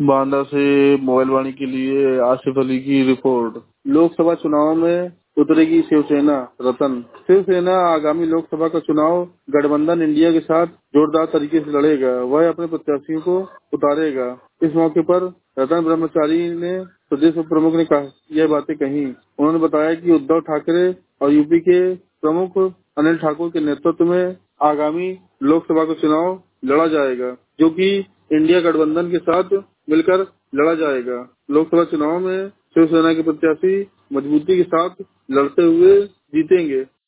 बांदा से मोबाइल वाणी के लिए आसिफ अली की रिपोर्ट। लोकसभा चुनाव में उतरेगी शिवसेना। रतन। शिवसेना आगामी लोकसभा का चुनाव गठबंधन इंडिया के साथ जोरदार तरीके से लड़ेगा। वह अपने प्रत्याशियों को उतारेगा। इस मौके पर रतन ब्रह्मचारी ने प्रदेश उप प्रमुख ने यह बातें कही। उन्होंने बताया कि उद्धव ठाकरे और यूपी के प्रमुख अनिल ठाकुर के नेतृत्व में आगामी लोकसभा का चुनाव लड़ा जाएगा, जो कि इंडिया गठबंधन के साथ मिलकर लड़ा जाएगा। लोकसभा चुनाव में शिवसेना के प्रत्याशी मजबूती के साथ लड़ते हुए जीतेंगे।